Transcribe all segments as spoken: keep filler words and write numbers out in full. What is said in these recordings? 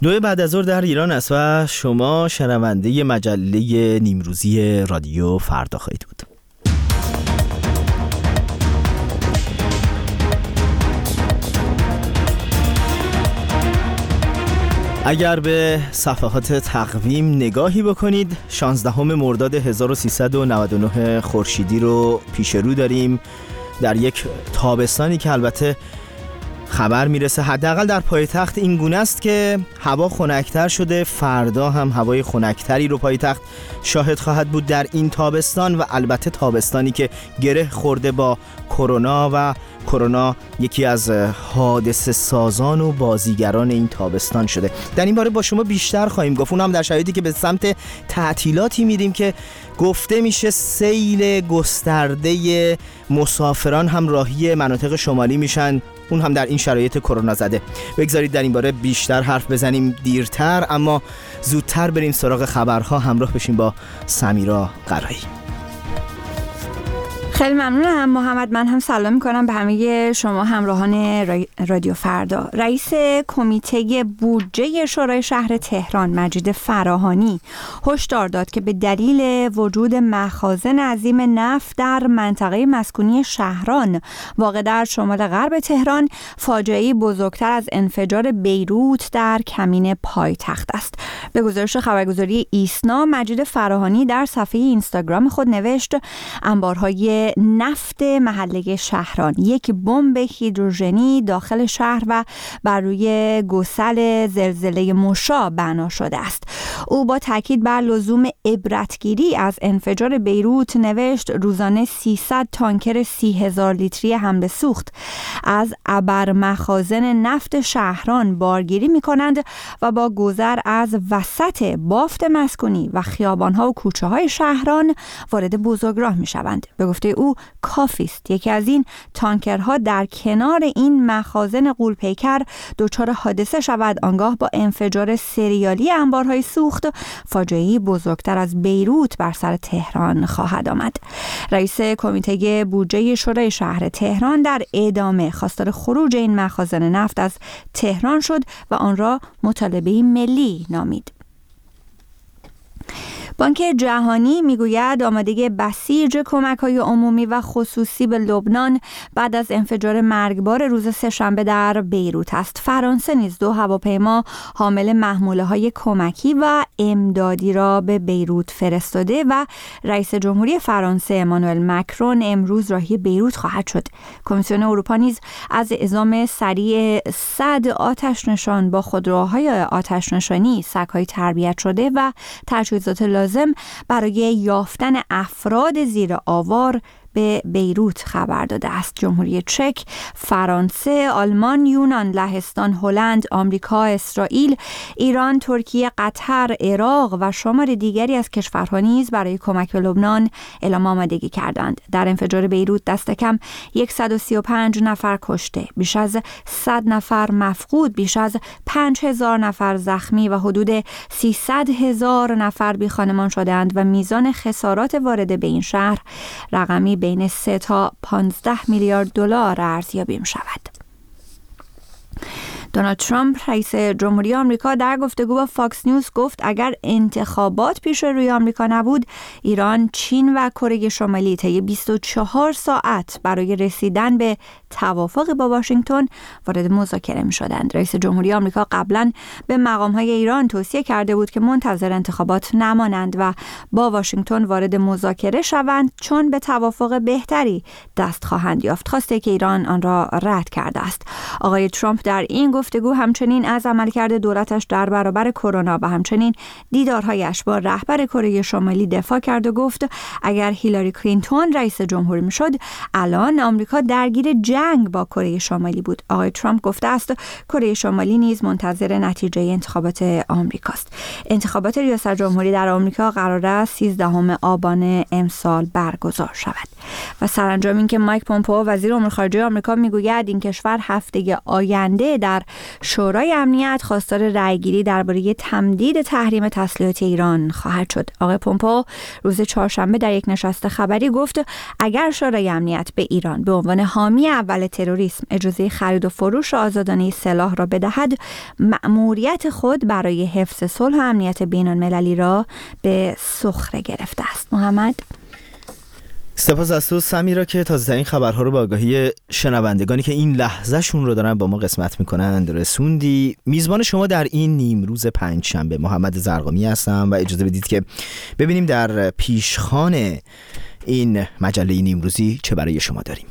دو بعد از ظهر در ایران است و شما شنونده مجله نیمروزی رادیو فردا خواهید بود. اگر به صفحات تقویم نگاهی بکنید، شانزدهم مرداد هزار و سیصد و نود و نه خورشیدی رو پیش رو داریم، در یک تابستانی که البته خبر میرسه حداقل در پایتخت این گونه است که هوا خنک‌تر شده. فردا هم هوای خنک‌تری رو پایتخت شاهد خواهد بود در این تابستان، و البته تابستانی که گره خورده با کرونا و کرونا یکی از حادثه سازان و بازیگران این تابستان شده. در این باره با شما بیشتر خواهیم گفت، اون هم در شرایطی که به سمت تعطیلاتی میریم که گفته میشه سیل گسترده مسافران هم راهی مناطق شمالی میشن، اون هم در این شرایط کرونا زده. بگذارید در این باره بیشتر حرف بزنیم دیرتر، اما زودتر بریم سراغ خبرها. همراه بشیم با سمیرا قرایی. خیلی ممنونم محمد. من هم سلام میکنم به همه شما همراهان رادیو فردا. رئیس کمیته بودجه شورای شهر تهران مجید فراهانی هشدار داد که به دلیل وجود مخازن عظیم نفت در منطقه مسکونی شهران واقع در شمال غرب تهران، فاجعه‌ای بزرگتر از انفجار بیروت در کمین پایتخت است. به گزارش خبرگزاری ایسنا، مجید فراهانی در صفحه اینستاگرام خود نوشت: انبارهای نفت محله شهران، یک بمب هیدروژنی داخل شهر و بر روی گسل زلزله مشا بنا شده است. او با تاکید بر لزوم عبرتگیری از انفجار بیروت نوشت: روزانه سیصد تانکر سی هزار لیتری حمل سوخت از ابر مخازن نفت شهران بارگیری می کنند و با گذر از وسط بافت مسکونی و خیابانها و کوچه های شهران وارد بزرگراه می شوند. به گفته او کافی است یکی از این تانکرها در کنار این مخازن غول‌پیکر دچار حادثه شود، آنگاه با انفجار سریالی انبارهای سوخت فاجعه‌ای بزرگتر از بیروت بر سر تهران خواهد آمد. رئیس کمیته بودجه شورای شهر تهران در ادامه خواستار خروج این مخازن نفت از تهران شد و آن را مطالبه ملی نامید. بانک جهانی میگوید آمادگی بسیج کمک‌های عمومی و خصوصی به لبنان بعد از انفجار مرگبار روز سه‌شنبه در بیروت است. فرانسه نیز دو هواپیما حامل محموله‌های کمکی و امدادی را به بیروت فرستاده و رئیس جمهوری فرانسه امانوئل مکرون امروز راهی بیروت خواهد شد. کمیسیون اروپا نیز از اعزام سریع صد آتش نشان با خودروهای آتش نشانی، سگ‌های تربیت شده و تجهیزات لازم برای یافتن افراد زیر آوار به بیروت خبر داده است. جمهوری چک، فرانسه، آلمان، یونان، لهستان، هلند، آمریکا، اسرائیل، ایران، ترکیه، قطر، عراق و شمار دیگری از کشورها نیز برای کمک به لبنان اعلام آمادگی کردند. در انفجار بیروت دست کم صد و سی و پنج نفر کشته، بیش از صد نفر مفقود، بیش از پنج هزار نفر زخمی و حدود سیصد هزار نفر بی خانمان شدند و میزان خسارات وارده به این شهر رقمی بین سه تا پانزده میلیارد دلار ارزیابی می شود. دونالد ترامپ رئیس جمهوری آمریکا در گفتگو با فاکس نیوز گفت اگر انتخابات پیش روی آمریکا نبود، ایران، چین و کره شمالی طی بیست و چهار ساعت برای رسیدن به توافق با واشنگتن وارد مذاکره می شدند. رئیس جمهوری آمریکا قبلا به مقام‌های ایران توصیه کرده بود که منتظر انتخابات نمانند و با واشنگتن وارد مذاکره شوند، چون به توافق بهتری دست خواهند یافت. خواسته که ایران آن را رد کرده است. آقای ترامپ در این گفتگو همچنین از عملکرد دولتش در برابر کرونا و همچنین دیدارهایش با رهبر کره شمالی دفاع کرد و گفت اگر هیلاری کلینتون رئیس جمهور میشد، الان آمریکا درگیر جنگ با کره شمالی بود. آقای ترامپ گفته است کره شمالی نیز منتظر نتیجه انتخابات آمریکاست. انتخابات ریاست جمهوری در آمریکا قرار است سیزدهم آبان امسال برگزار شود. و سرانجام این که مایک پومپئو وزیر امور خارجه آمریکا میگوید این کشور هفته آینده در شورای امنیت خواستار رأیگیری درباره تمدید تحریم تسلیحات ایران خواهد شد. آقای پومپئو روز چهارشنبه در یک نشست خبری گفت اگر شورای امنیت به ایران به عنوان حامی اول اول تروریسم اجازه خرید و فروش آزادانه سلاح را بدهد، مأموریت خود برای حفظ صلح و امنیت بین المللی را به سخره گرفته است. محمد، سپاس از تو سمیرا که تازه‌ترین خبرها رو به آگاهی شنوندگانی که این لحظه شون رو دارن با ما قسمت میکنند رسوندی. میزبان شما در این نیمروز پنجشنبه محمد زرقامی هستم و اجازه بدید که ببینیم در پیشخوان این مجله نیمروزی چه برای شما داریم.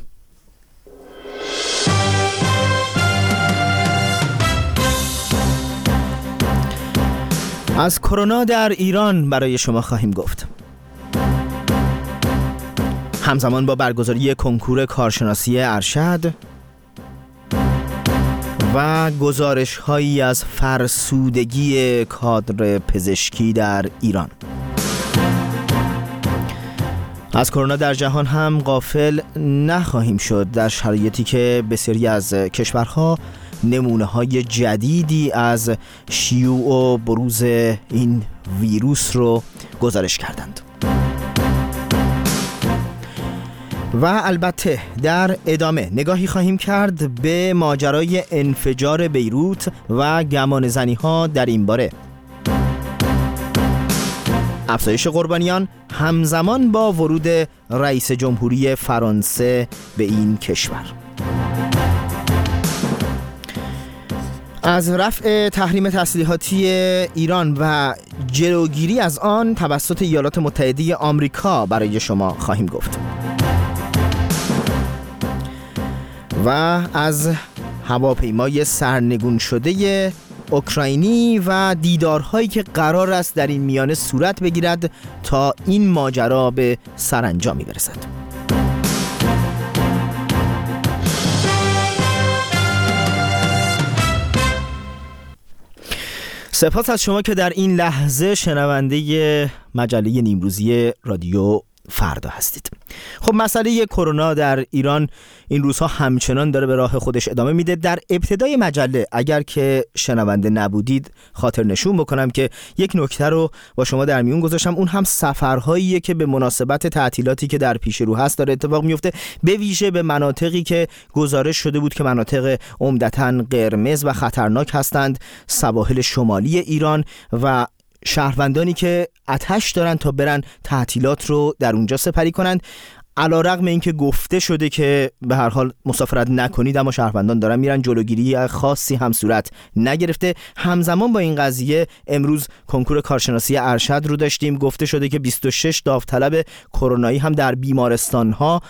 از کرونا در ایران برای شما خواهیم گفت. همزمان با برگزاری کنکور کارشناسی ارشد و گزارش هایی از فرسودگی کادر پزشکی در ایران. از کرونا در جهان هم غافل نخواهیم شد در شرایطی که بسیاری از کشورها نمونه های جدیدی از شیوع و بروز این ویروس رو گزارش کردند. و البته در ادامه نگاهی خواهیم کرد به ماجرای انفجار بیروت و گمانه‌زنی ها در این باره. افزایش قربانیان همزمان با ورود رئیس جمهوری فرانسه به این کشور. از رفع تحریم تسلیحاتی ایران و جلوگیری از آن توسط ایالات متحده آمریکا برای شما خواهیم گفت. و از هواپیمای سرنگون شده اوکراینی و دیدارهایی که قرار است در این میانه صورت بگیرد تا این ماجرا به سرانجامی برسد. سپاس از شما که در این لحظه شنونده مجله نیمروزی رادیو فردا هستید. خب مسئله کرونا در ایران این روزها همچنان داره به راه خودش ادامه میده. در ابتدای مجله اگر که شنونده نبودید خاطر نشون بکنم که یک نکته رو با شما در میون گذاشتم، اون هم سفرهاییه که به مناسبت تعطیلاتی که در پیش رو هست داره اتفاق میفته، به ویژه به مناطقی که گزارش شده بود که مناطق عمدتاً قرمز و خطرناک هستند، سواحل شمالی ایران، و شهروندانی که آتش دارن تا برن تعطیلات رو در اونجا سپری کنند. علیرغم اینکه گفته شده که به هر حال مسافرت نکنید، اما شهروندان دارن میرن، جلوگیری خاصی هم صورت نگرفته. همزمان با این قضیه امروز کنکور کارشناسی ارشد رو داشتیم. گفته شده که بیست و شش داوطلب کرونایی هم در بیمارستان ها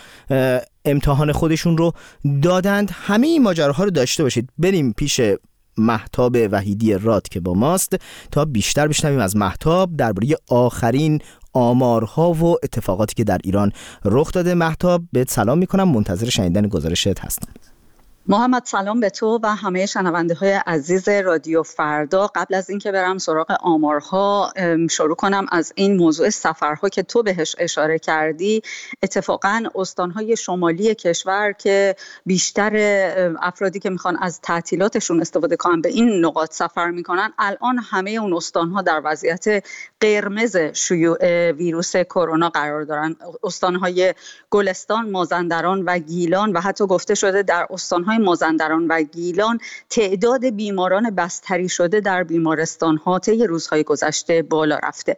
امتحان خودشون رو دادند. همه این ماجراها رو داشته باشید. بریم پیش مهتاب وحیدی راد که با ماست تا بیشتر بشنویم از مهتاب درباره آخرین آمارها و اتفاقاتی که در ایران رخ داده. مهتاب، بهت سلام میکنم، منتظر شنیدن گزارشت هستم. محمد، سلام به تو و همه شنونده های عزیز رادیو فردا. قبل از اینکه برم سراغ آمارها، شروع کنم از این موضوع سفرها که تو بهش اشاره کردی. اتفاقا استانهای شمالی کشور که بیشتر افرادی که میخوان از تعطیلاتشون استفاده کنن به این نقاط سفر میکنن، الان همه اون استانها در وضعیت قرمز شیوع ویروس کرونا قرار دارن. استانهای گلستان، مازندران و گیلان، و حتی گفته شده در استانهای مازندران و گیلان تعداد بیماران بستری شده در بیمارستان‌ها طی روزهای گذشته بالا رفته.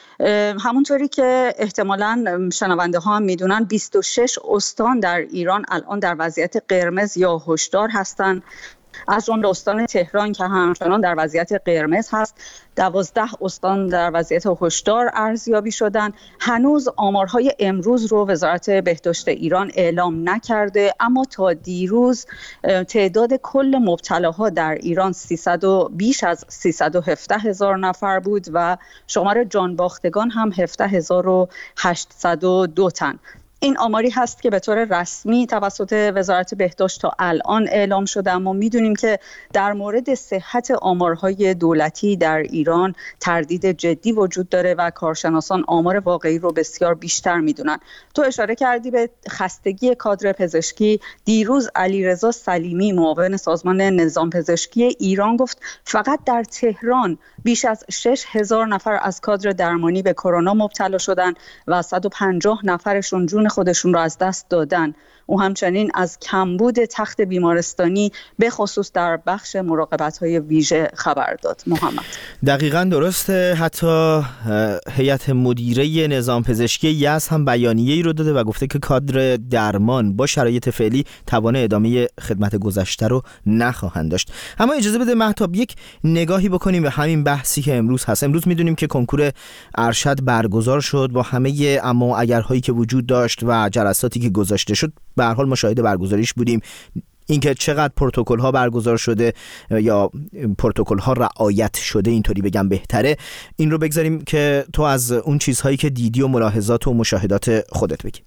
همونطوری که احتمالاً شنونده ها هم میدونن، بیست و شش استان در ایران الان در وضعیت قرمز یا هشدار هستند، از جمله استان تهران که همچنان در وضعیت قرمز هست. دوازده استان در وضعیت هشدار ارزیابی شدن. هنوز آمارهای امروز رو وزارت بهداشت ایران اعلام نکرده، اما تا دیروز تعداد کل مبتلاها در ایران سیصد و بیش از سیصد و هفده هزار نفر بود و شمار جانباختگان هم هفده هزار و هشتصد و دو تن. این آماری هست که به طور رسمی توسط وزارت بهداشت تا الان اعلام شده، اما میدونیم که در مورد صحت آمارهای دولتی در ایران تردید جدی وجود داره و کارشناسان آمار واقعی رو بسیار بیشتر میدونن. تو اشاره کردی به خستگی کادر پزشکی. دیروز علیرضا سلیمی، معاون سازمان نظام پزشکی ایران، گفت فقط در تهران بیش از شش هزار نفر از کادر درمانی به کرونا مبتلا شدن و صد و پنجاه نفرشون جون خودشون را از دست دادن. او همچنین از کمبود تخت بیمارستانی به خصوص در بخش مراقبت‌های ویژه خبر داد. محمد دقیقاً درسته. حتی هیئت مدیره نظام پزشکی یزد هم بیانیه‌ای رو داده و گفته که کادر درمان با شرایط فعلی توان ادامه خدمت گذشته رو نخواهند داشت. اما اجازه بده مهتاب یک نگاهی بکنیم به همین بحثی که امروز هست. امروز می‌دونیم که کنکور ارشد برگزار شد با همه اما و اگرهایی که وجود داشت و جلساتی که گذاشته شد. به هر حال ما شاهد برگزاریش بودیم. اینکه چقدر پروتکل ها برگزار شده یا پروتکل ها رعایت شده، اینطوری بگم بهتره، این رو بگذاریم که تو از اون چیزهایی که دیدی و ملاحظات و مشاهدات خودت بگی.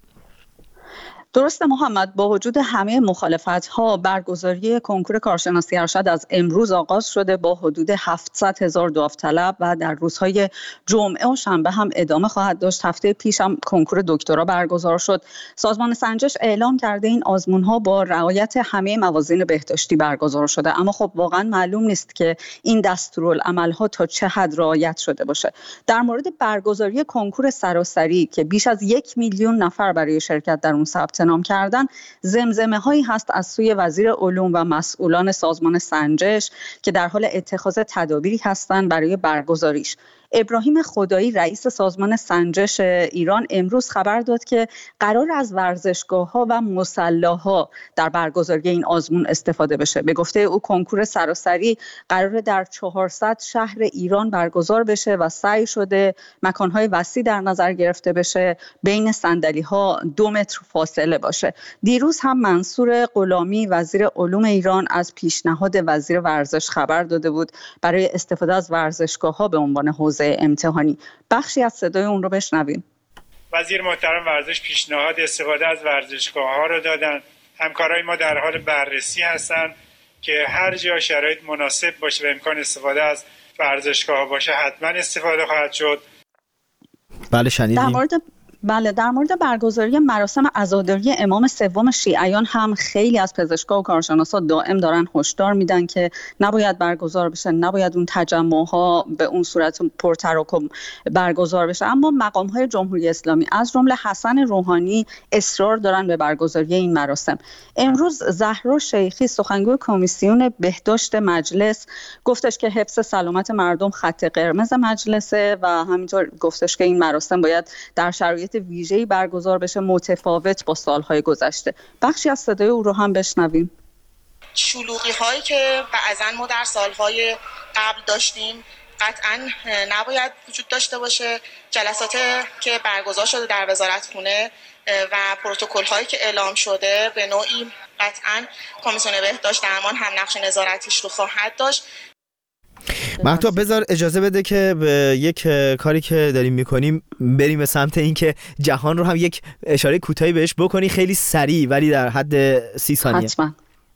درسته محمد، با وجود همه مخالفت‌ها برگزاری کنکور کارشناسی ارشد از امروز آغاز شده با حدود هفتصد هزار داوطلب و در روزهای جمعه و شنبه هم ادامه خواهد داشت. هفته پیش هم کنکور دکترا برگزار شد. سازمان سنجش اعلام کرده این آزمون‌ها با رعایت همه موازین بهداشتی برگزار شده، اما خب واقعا معلوم نیست که این دستورالعمل‌ها تا چه حد رعایت شده باشه. در مورد برگزاری کنکور سراسری که بیش از یک میلیون نفر برای شرکت در اون ثبت نام کردن، زمزمه هایی هست از سوی وزیر علوم و مسئولان سازمان سنجش که در حال اتخاذ تدابیری هستند برای برگزاریش. ابراهیم خدایی رئیس سازمان سنجش ایران امروز خبر داد که قرار از ورزشگاه‌ها و مصلاها در برگزاری این آزمون استفاده بشه. به گفته او کنکور سراسری قرار در چهارصد شهر ایران برگزار بشه و سعی شده مکان‌های وسیع در نظر گرفته بشه، بین صندلی‌ها دو متر فاصله باشه. دیروز هم منصور غلامی وزیر علوم ایران از پیشنهاد وزیر ورزش خبر داده بود برای استفاده از ورزشگاه‌ها به عنوان حوزه امتحانی. بخشی از صدای اون رو بشنویم. وزیر محترم ورزش پیشنهاد استفاده از ورزشگاه‌ها رو دادن. همکارای ما در حال بررسی هستن که هر جا شرایط مناسب باشه و امکان استفاده از ورزشگاه‌ها باشه حتما استفاده خواهد شد. بله شنیدیم. در مورد بله در مورد برگزاری مراسم عزاداری امام سوم شیعیان هم خیلی از پزشکا و کارشناسا دائم دارن هشدار میدن که نباید برگزار بشه، نباید اون تجمعها به اون صورت پرتراکم برگزار بشه. اما مقام‌های جمهوری اسلامی از جمله حسن روحانی اصرار دارن به برگزاری این مراسم. امروز زهرا شیخی سخنگوی کمیسیون بهداشت مجلس گفتش که حفظ سلامت مردم خط قرمز مجلسه و همینطور گفتش که این مراسم باید در شرایط ویژه‌ای برگزار بشه، متفاوت با سالهای گذشته. بخشی از صدای او رو هم بشنویم. شلوغی هایی که بعضا ما در سالهای قبل داشتیم قطعا نباید وجود داشته باشه. جلسات که برگزار شده در وزارتخونه و پروتکل هایی که اعلام شده به نوعی قطعا کمیسیون بهداشت درمان هم نقش نظارتیش رو خواهد داشت. مهتاب بذار اجازه بده که به یک کاری که داریم میکنیم بریم به سمت این که جهان رو هم یک اشاره کوتاهی بهش بکنی، خیلی سریع ولی در حد سی ثانیه. حتما.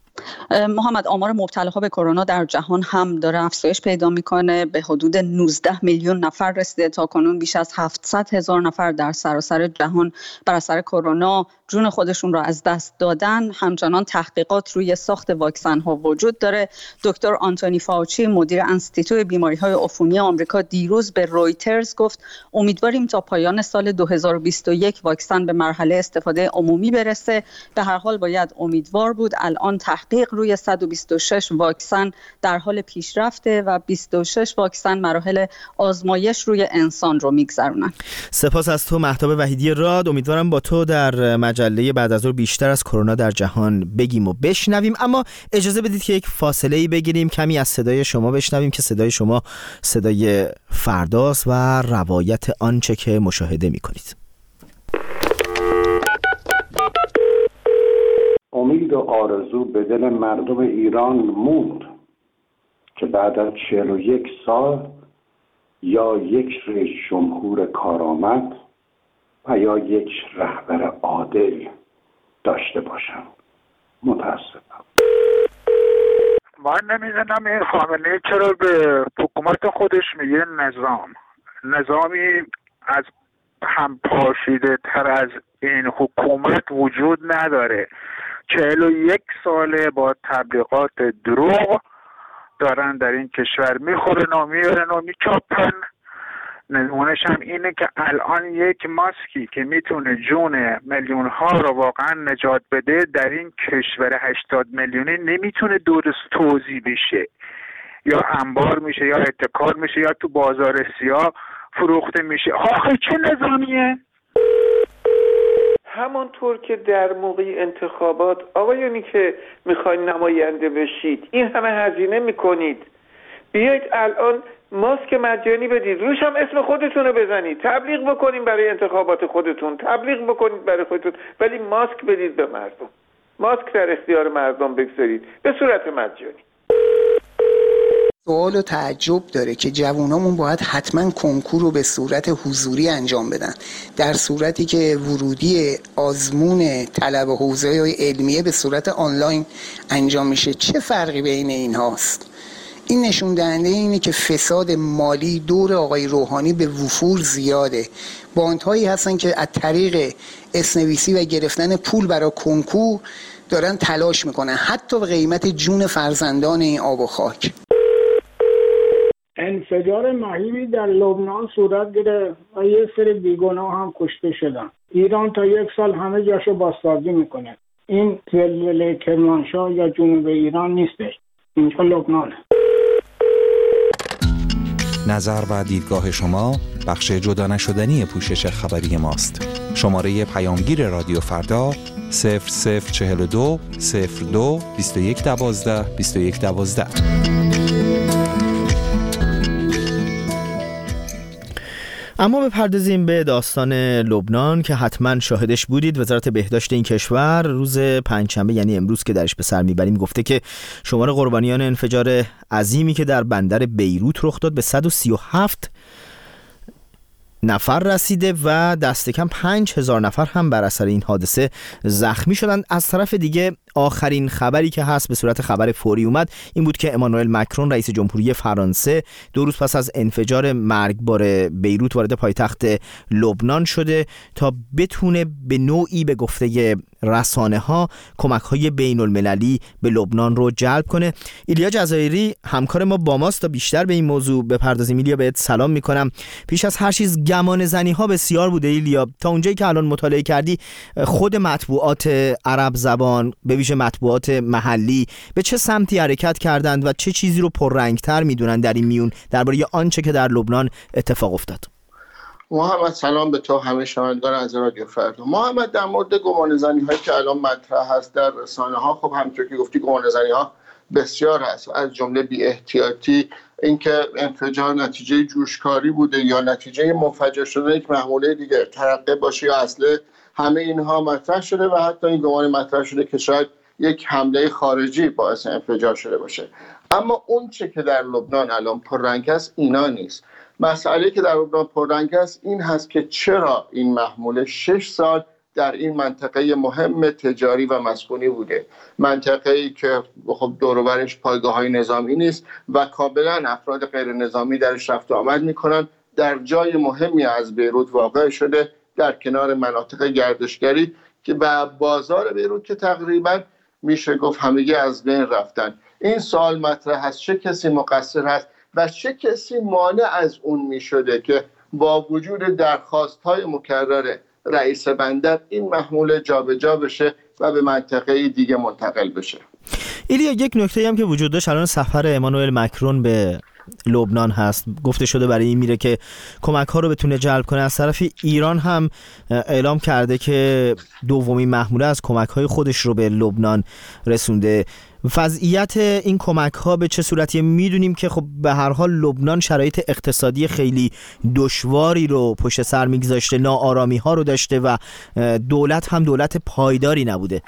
محمد، آمار مبتلاها به کرونا در جهان هم داره افزایش پیدا میکنه. به حدود نوزده میلیون نفر رسیده. تا کنون بیش از هفتصد هزار نفر در سراسر جهان بر اثر کرونا جون خودشون را از دست دادن. همچنان تحقیقات روی ساخت واکسن ها وجود داره. دکتر آنتونی فاوچی مدیر انستیتوی بیماری های عفونی آمریکا دیروز به رویترز گفت امیدواریم تا پایان سال دو هزار و بیست و یک واکسن به مرحله استفاده عمومی برسه. به هر حال باید امیدوار بود. الان تحقیق روی صد و بیست و شش واکسن در حال پیشرفته و بیست و شش واکسن مراحل آزمایش روی انسان رو میگذرونن. سپاس از تو مهتاب وحیدی راد. امیدوارم با تو در مجله بعد از ظهر بیشتر از کرونا در جهان بگیم و بشنویم، اما اجازه بدید که یک فاصله‌ای بگیریم، کمی از صدای شما بشنویم که صدای شما صدای فرداست و روایت آنچه که مشاهده می‌کنید. امید و آرزو به دل مردم ایران موند که بعد از چهل و یک سال یا یک رئیس جمهور کارآمد و یا یک رهبر عادل داشته باشم. متاسفم. من نمیدونم این خامنه‌ای چرا به حکومت خودش میگه نظام نظامی از هم پاشیده تر از این حکومت وجود نداره. چهل و یک ساله با تبلیغات دروغ دارن در این کشور میخورن و میورن و میچاپن. نمونهش هم اینه که الان یک ماسکی که میتونه جون میلیون ها رو واقعا نجات بده در این کشور هشتاد میلیونی نمیتونه درست توزیع بشه، یا انبار میشه یا احتکار میشه یا تو بازار سیاه فروخته میشه. آخه چه نظامیه؟ همانطور که در موقع انتخابات آقایونی که میخواین نماینده بشید این همه هزینه میکنید، بیایید الان ماسک مجانی بدید، روش هم اسم خودتون رو بزنید، تبلیغ بکنید برای انتخابات خودتون، تبلیغ بکنید برای خودتون، ولی ماسک بدید به مردم، ماسک در اختیار مردم بگذارید به صورت مجانی. سوال و تعجب داره که جوانامون باید حتما کنکور رو به صورت حضوری انجام بدن، در صورتی که ورودی آزمون طلب حوزه علمیه به صورت آنلاین انجام میشه. چه فرقی بین این هاست؟ این نشون دهنده اینه که فساد مالی دور آقای روحانی به وفور زیاده. باندهایی هستن که از طریق اسنویسی و گرفتن پول برای کنکور دارن تلاش میکنن، حتی به قیمت جون فرزندان این آب و خاک. انفجار مهیبی در لبنان صورت گرفت و یه سری بیگناه هم کشته شدن. ایران تا یک سال همه جاشو بازسازی میکنه. این زلزله کرمانشاه یا جنوب ایران نیستش، اینجا لبنانه. نظر و دیدگاه شما بخش جدا نشدنی پوشش خبری ماست. شماره پیامگیر رادیو فردا صفر صفر چهل و دو صفر دو بیست و یک دوازده بیست و یک دوازده. اما بپردازیم به داستان لبنان که حتما شاهدش بودید. وزارت بهداشت این کشور روز پنجشنبه یعنی امروز که درش به سر میبریم گفته که شمار قربانیان انفجار عظیمی که در بندر بیروت رخ داد به صد و سی و هفت نفر رسیده و دست کم پنج هزار نفر هم بر اثر این حادثه زخمی شدند. از طرف دیگه آخرین خبری که هست به صورت خبر فوری اومد این بود که امانوئل مکرون رئیس جمهوری فرانسه دو روز پس از انفجار مرگبار بیروت وارد پایتخت لبنان شده تا بتونه به نوعی به گفته رسانه ها کمک های بین المللی به لبنان رو جلب کنه. ایلیا جزایری همکار ما با ماست تا بیشتر به این موضوع بپردازیم. ایلیا بهت سلام میکنم. پیش از هر چیز گمان زنی ها بسیار بوده ایلیا، تا اونجایی که الان مطالعه کردی خود مطبوعات عرب زبان به ویژه مطبوعات محلی به چه سمتی حرکت کردند و چه چیزی رو پررنگتر میدونن در این میون درباره آنچه که در لبنان اتفاق افتاد؟ محمد سلام به تو، همه شنوندگان از رادیو فردا. محمد در مورد گمانه‌زنی هایی که الان مطرح هست در رسانه ها، خب همونطور که گفتی گمانه‌زنی ها بسیار هست، از جمله بی احتیاطی، اینکه انفجار نتیجه جوشکاری بوده یا نتیجه منفجر شدن یک محموله دیگر ترقه باشه یا اصله، همه اینها مطرح شده و حتی این گمان مطرح شده که شاید یک حمله خارجی باعث انفجار شده باشه. اما اون چه که در لبنان الان پررنگ است اینا نیست. مسئله که در لبنان پررنگ است این هست که چرا این محموله شش سال در این منطقه مهم تجاری و مسکونی بوده، منطقه‌ای که خب دور و برش پایگاه‌های نظامی نیست و کاملا افراد غیر نظامی درش رفت و آمد می‌کنند، در جای مهمی از بیروت واقع شده، در کنار مناطق گردشگری که به بازار بیروت که تقریبا میشه گفت همگی از بین رفتن. این سوال مطرح هست چه کسی مقصر هست و چه کسی مانع از اون میشده که با وجود درخواست‌های مکرر رئیس بندر این محموله جابجا بشه و به منطقه دیگه منتقل بشه. ایلیا یک نکته هم که وجود داشت الان سفر امانوئل مکرون به لبنان هست، گفته شده برای این میره که کمک ها رو بتونه جلب کنه. از طرف ایران هم اعلام کرده که دومین محموله از کمک های خودش رو به لبنان رسونده. وضعیت این کمک ها به چه صورتیه؟ میدونیم که خب به هر حال لبنان شرایط اقتصادی خیلی دشواری رو پشت سر میگذاشته، ناآرامی ها رو داشته و دولت هم دولت پایداری نبوده.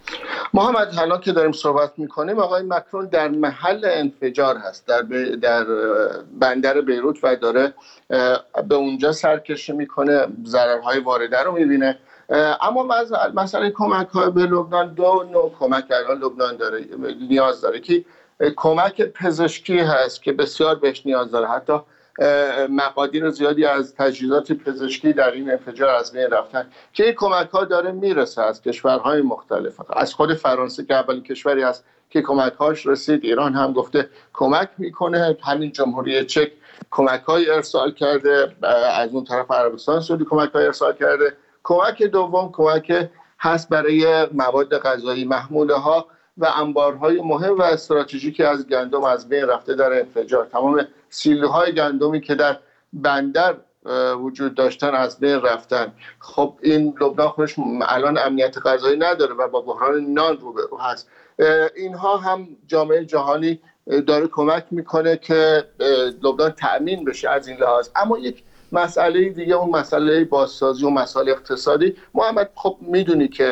محمد حالا که داریم صحبت میکنیم آقای مکرون در محل انفجار هست، در, ب... در بندر بیروت و داره به اونجا سرکشی میکنه، ضررهای وارده رو میبینه. اما مسئله کمک های به لبنان دو نوع کمک الان لبنان داره نیاز داره که کمک پزشکی هست که بسیار بهش نیاز داره، حتی مقادیر زیادی از تجهیزات پزشکی در این انفجار از بین رفتن که این کمک‌ها داره میرسه از کشورهای مختلف. از خود فرانسه که اولین کشوری است که کمک‌هاش رسید، ایران هم گفته کمک میکنه، همین جمهوری چک کمک‌های ارسال کرده، از اون طرف عربستان سعودی کمک‌های ارسال کرده. کمک دوم کمک هست برای مواد غذایی، محموله‌ها و انبارهای مهم و استراتژیکی از گندم از بین رفته در انفجار. تمام سیلوهای گندمی که در بندر وجود داشتن از بین رفتن. خب این لبنان خودش الان امنیت غذایی نداره و با بحران نان روبرو هست. اینها هم جامعه جهانی داره کمک میکنه که لبنان تأمین بشه از این لحاظ. اما یک مسئله دیگه، اون مسئله بازسازی و مسائل اقتصادی. محمد خب میدونی که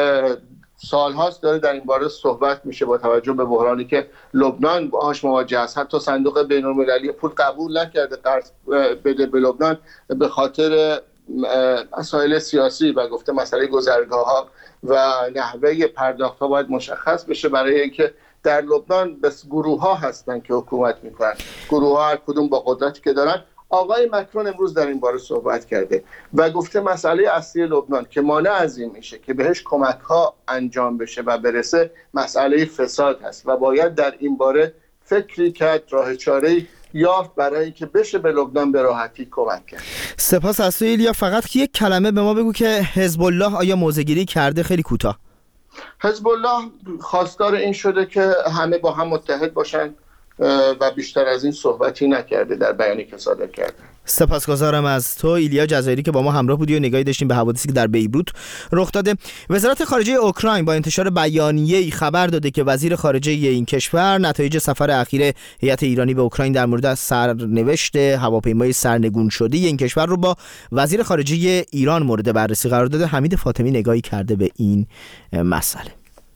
سال هاست داره در این باره صحبت میشه با توجه به بحرانی که لبنان باهاش مواجه است. حتی صندوق بین المللی پول قبول نکرده قرض بده به لبنان به خاطر مسائل سیاسی و گفته مسئله گذرگاه ها و نحوه پرداخت ها باید مشخص بشه، برای اینکه در لبنان بس گروه ها هستن که حکومت میکنن، گروه ها هر کدوم با قدرتی که دارن. آقای مکرون امروز در این باره صحبت کرده و گفته مسئله اصلی لبنان که مانع از این میشه که بهش کمک ها انجام بشه و برسه، مسئله فساد هست و باید در این باره فکری کرد، راه چاره‌ای یافت برای اینکه بشه به لبنان به راحتی کمک کرد. سپاس از تو ایلیا. فقط یک کلمه به ما بگو که حزب الله آیا موضع‌گیری کرده؟ خیلی کوتاه. حزب الله خواستار این شده که همه با هم متحد باشن و بیشتر از این صحبتی نکرده در بیانیه که صادر کرده. سپاسگزارم از تو ایلیا جزایری که با ما همراه بودی و نگاهی داشتیم به حوادثی که در بیروت رخ داده. وزارت خارجه اوکراین با انتشار بیانیه‌ای خبر داده که وزیر خارجه این کشور نتایج سفر اخیر هیئت ایرانی به اوکراین در مورد سرنوشت هواپیمای سرنگون شده این کشور رو با وزیر خارجه ایران مورد بررسی قرار داده. حمید فاطمی نگاهی کرده به این مسئله.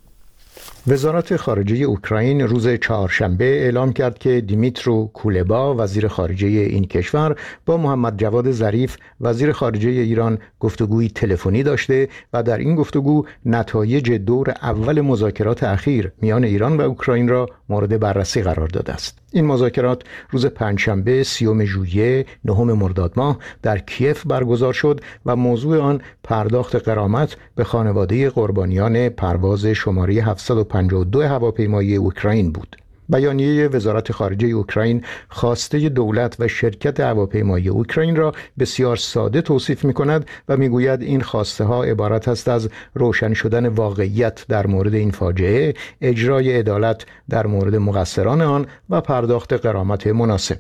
وزارت خارجه اوکراین روز چهارشنبه اعلام کرد که دیمیترو کولبا وزیر خارجه این کشور با محمد جواد ظریف وزیر خارجه ایران گفتگوی تلفنی داشته و در این گفتگو نتایج دور اول مذاکرات اخیر میان ایران و اوکراین را مورد بررسی قرار داده است. این مذاکرات روز پنجشنبه سیوم ژوئیه نهم مرداد ماه در کیف برگزار شد و موضوع آن پرداخت غرامت به خانواده قربانیان پرواز شماره هفتصد و پنجاه و دو هواپیمایی اوکراین بود. بیانیه وزارت خارجه اوکراین خواسته دولت و شرکت هواپیمایی اوکراین را بسیار ساده توصیف می‌کند و می‌گوید این خواسته ها عبارت است از روشن شدن واقعیت در مورد این فاجعه، اجرای عدالت در مورد مقصران آن و پرداخت غرامت مناسب.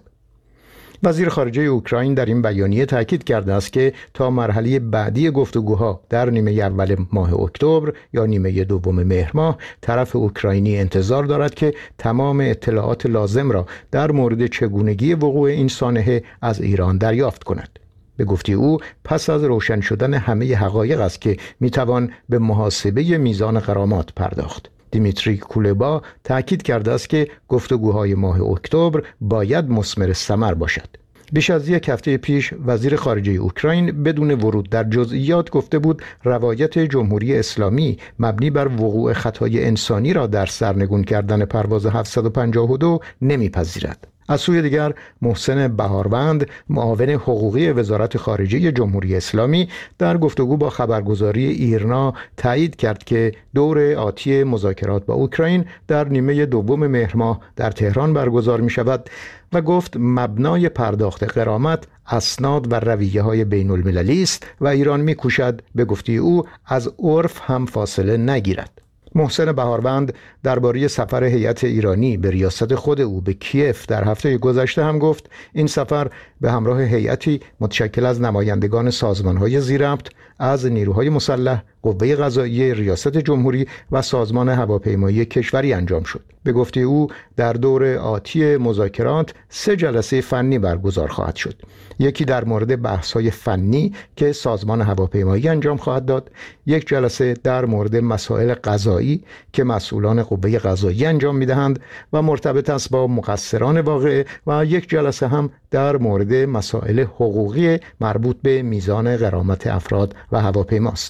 وزیر خارجه اوکراین در این بیانیه تاکید کرده است که تا مرحله بعدی گفتگوها در نیمه اول ماه اکتبر یا نیمه دوم مهر ماه طرف اوکراینی انتظار دارد که تمام اطلاعات لازم را در مورد چگونگی وقوع این سانحه از ایران دریافت کند. به گفته او پس از روشن شدن همه حقایق است که میتوان به محاسبه میزان غرامات پرداخت. دیمیتری کولبا تاکید کرده است که گفتگوهای ماه اکتبر باید مثمر ثمر باشد. بیش از یک هفته پیش وزیر خارجه اوکراین بدون ورود در جزئیات گفته بود روایت جمهوری اسلامی مبنی بر وقوع خطای انسانی را در سرنگون کردن پرواز هفتصد و پنجاه و دو نمیپذیرد. از سوی دیگر محسن بهاروند معاون حقوقی وزارت خارجه جمهوری اسلامی در گفتگو با خبرگزاری ایرنا تایید کرد که دور آتی مذاکرات با اوکراین در نیمه دوم مهر ماه در تهران برگزار می شود و گفت مبنای پرداخت غرامت اسناد و رویه های بین المللی است و ایران می کوشد به گفته او از عرف هم فاصله نگیرد. محسن بهاروند درباره سفر هیئت ایرانی به ریاست خود او به کیف در هفته گذشته هم گفت این سفر به همراه هیئتی متشکل از نمایندگان سازمان‌های زیرربط از نیروهای مسلح، قوه قضاییه، ریاست جمهوری و سازمان هواپیمایی کشوری انجام شد. به گفته او در دور آتی مذاکرات سه جلسه فنی برگزار خواهد شد. یکی در مورد بحث‌های فنی که سازمان هواپیمایی انجام خواهد داد، یک جلسه در مورد مسائل قضایی که مسئولان قوه قضاییه انجام می‌دهند و مرتبط است با مقصران واقعه و یک جلسه هم در مورد مسائل حقوقی مربوط به میزان غرامت افراد و هواپیماست.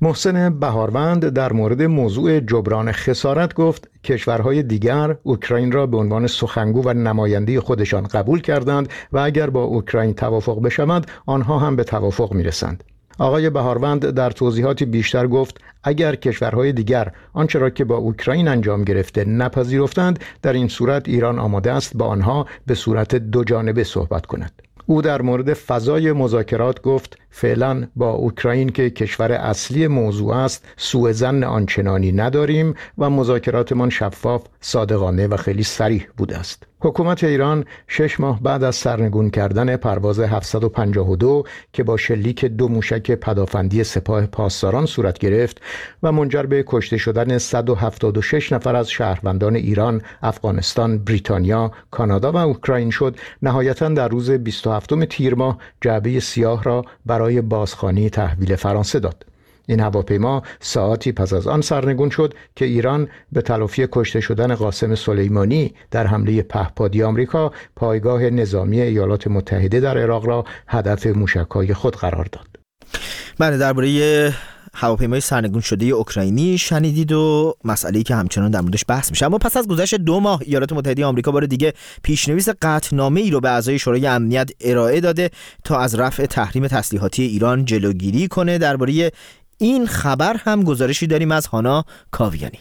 محسن بهاروند در مورد موضوع جبران خسارت گفت کشورهای دیگر اوکراین را به عنوان سخنگو و نماینده خودشان قبول کردند و اگر با اوکراین توافق بشود آنها هم به توافق میرسند. آقای بهاروند در توضیحاتی بیشتر گفت اگر کشورهای دیگر آنچه را که با اوکراین انجام گرفته نپذیرفتند، در این صورت ایران آماده است با آنها به صورت دو جانبه صحبت کند. او در مورد فضای مذاکرات گفت فعلا با اوکراین که کشور اصلی موضوع است سوء ظن آنچنانی نداریم و مذاکراتمان شفاف، صادقانه و خیلی صریح بوده است. حکومت ایران شش ماه بعد از سرنگون کردن پرواز هفتصد و پنجاه و دو که با شلیک دو موشک پدافندی سپاه پاسداران صورت گرفت و منجر به کشته شدن صد و هفتاد و شش نفر از شهروندان ایران، افغانستان، بریتانیا، کانادا و اوکراین شد، نهایتاً در روز بیست و هفتم تیر ماه جعبه سیاه را برای بازخوانی تحویل فرانسه داد. این هواپیما ساعتی پس از آن سرنگون شد که ایران به تلافی کشته شدن قاسم سلیمانی در حمله پهپادی آمریکا پایگاه نظامی ایالات متحده در عراق را هدف موشک‌های خود قرار داد. بله، درباره هواپیمای سرنگون شده اوکراینی شنیدید و مسئله‌ای که همچنان در موردش بحث میشه. اما پس از گذشت دو ماه ایالات متحده آمریکا بار دیگه پیشنویس قطعنامه‌ای رو به اعضای شورای امنیت ارائه داده تا از رفع تحریم تسلیحاتی ایران جلوگیری کنه. درباره این خبر هم گزارشی داریم از هانا کاویانی.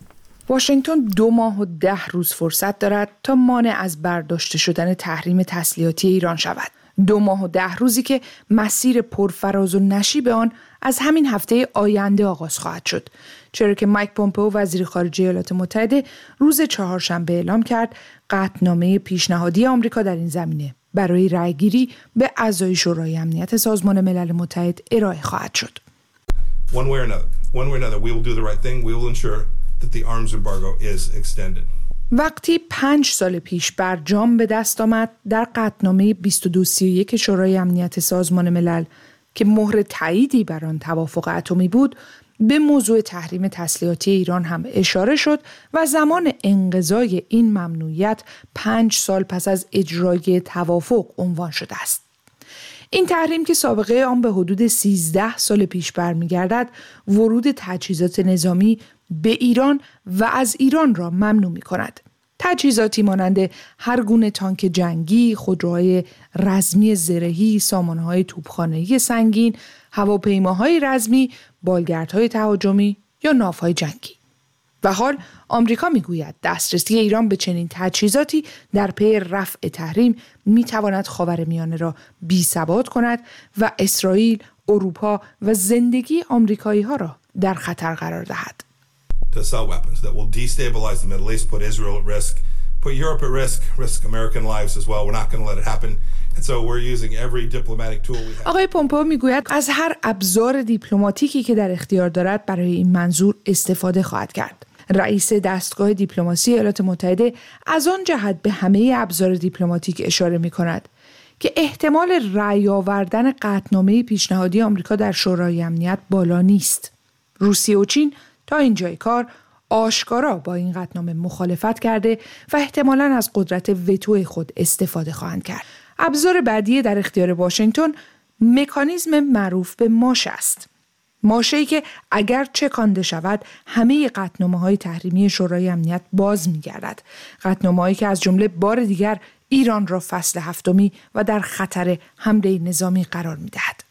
واشنگتن دو ماه و ده روز فرصت دارد تا مانع از برداشته شدن تحریم تسلیحاتی ایران شود. دو ماه و ده روزی که مسیر پرفراز و نشیب آن از همین هفته آینده آغاز خواهد شد، چرا که مایک پومپئو وزیر خارجه ایالات متحده روز چهارشنبه اعلام کرد قطعنامه پیشنهادی آمریکا در این زمینه برای رأیگیری به اعضای شورای امنیت سازمان ملل متحد ارائه خواهد شد. One way or another, one way or another, we will do the right thing. We will ensure that the arms embargo is extended. وقتی پنج سال پیش برجام به دست آمد در قطعنامه بیست و دو سی و یک شورای امنیت سازمان ملل که مهر تاییدی بر آن توافق اتمی بود، به موضوع تحریم تسلیحاتی ایران هم اشاره شد و زمان انقضای این ممنوعیت پنج سال پس از اجرای توافق عنوان شده است. این تحریم که سابقه آن به حدود سیزده سال پیش برمیگردد، ورود تجهیزات نظامی به ایران و از ایران را ممنوع می کند. تجهیزاتی مانند هر گونه تانک جنگی، خودروهای رزمی زرهی، سامانه‌های توپخانه‌ای سنگین، هواپیماهای رزمی، بالگردهای تهاجمی یا ناوهای جنگی. و حال آمریکا میگوید دسترسی ایران به چنین تجهیزاتی در پی رفع تحریم میتواند خاورمیانه را بی‌ثبات کند و اسرائیل، اروپا و زندگی آمریکایی‌ها را در خطر قرار دهد. To sell weapons that will destabilize the Middle East, put Israel at risk, put Europe at risk, risk American lives as well. We're not going to let it happen. And so we're using every diplomatic tool we have. آقای پومپئو میگوید از هر ابزار دیپلماتیکی که در اختیار دارد برای این منظور استفاده خواهد کرد. رئیس دستگاه دیپلماسی ایالات متحده از آن جهت به همه ابزار دیپلماتیک اشاره می‌کند که احتمال رأی آوردن قطعنامه پیشنهادی آمریکا در شورای امنیت بالا نیست. روسیه و چین تا اینجای کار آشکارا با این قطعنامه مخالفت کرده و احتمالاً از قدرت وتو خود استفاده خواهند کرد. ابزار بعدی در اختیار واشنگتن مکانیزم معروف به ماشه است. ماشه‌ای که اگر چکانده شود همه قطعنامه‌های تحریمی شورای امنیت باز می‌گردد. قطعنامه‌هایی که از جمله بار دیگر ایران را فصل هفتمی و در خطر حمله نظامی قرار می‌دهد.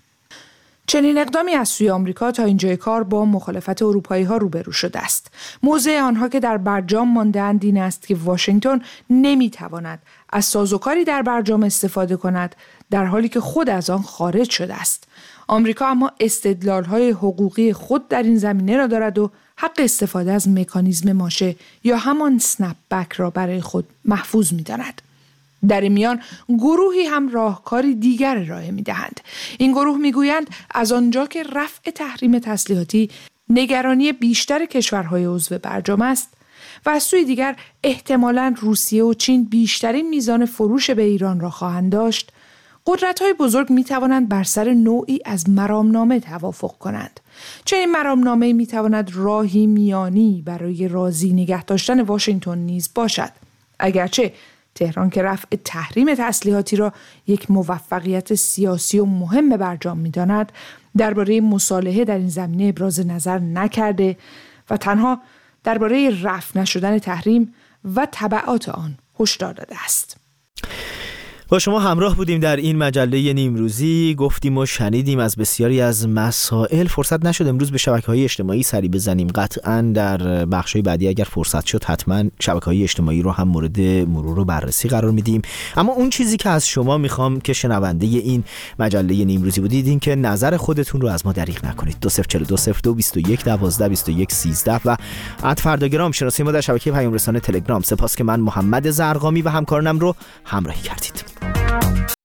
چنین اقدامی از سوی آمریکا تا اینجای کار با مخالفت اروپایی‌ها روبرو شده است. موضع آنها که در برجام مانده‌اند این است که واشنگتن نمی‌تواند از سازوکاری در برجام استفاده کند در حالی که خود از آن خارج شده است. آمریکا اما استدلال‌های حقوقی خود در این زمینه را دارد و حق استفاده از مکانیزم ماشه یا همان سنپ بک را برای خود محفوظ می‌داند. در این میان گروهی هم راهکاری دیگر ارائه می‌دهند. این گروه می‌گویند از آنجا که رفع تحریم تسلیحاتی نگرانی بیشتر کشورهای عضو برجام است و از سوی دیگر احتمالاً روسیه و چین بیشترین میزان فروش به ایران را خواهند داشت، قدرت‌های بزرگ می‌توانند بر سر نوعی از مرامنامه توافق کنند. چنین مرامنامه‌ای می‌تواند راهی میانی برای راضی نگه داشتن واشنگتن نیز باشد. اگرچه تهران که رفع تحریم تسلیحاتی را یک موفقیت سیاسی و مهم برجام می‌داند، درباره مصالحه در این زمینه ابراز نظر نکرده و تنها درباره رفع نشدن تحریم و تبعات آن هشدار داده است. با شما همراه بودیم در این مجله نیمروزی، گفتیم و شنیدیم از بسیاری از مسائل. فرصت نشد امروز به شبکه‌های اجتماعی سری بزنیم. قطعاً در بخش‌های بعدی اگر فرصت شد حتماً شبکه‌های اجتماعی رو هم مورد مرور و بررسی قرار میدیم. اما اون چیزی که از شما میخوام که شنونده این مجله نیمروزی بودید این که نظر خودتون رو از ما دریغ نکنید. دو صفر چهار دو صفر دو بیست و یک دوازده بیست و یک سیزده و ات فرداگرام شناسه ما در شبکه پیام رسانه تلگرام. سپاس که من محمد زرقامی و همکارانم رو همراهی کردید.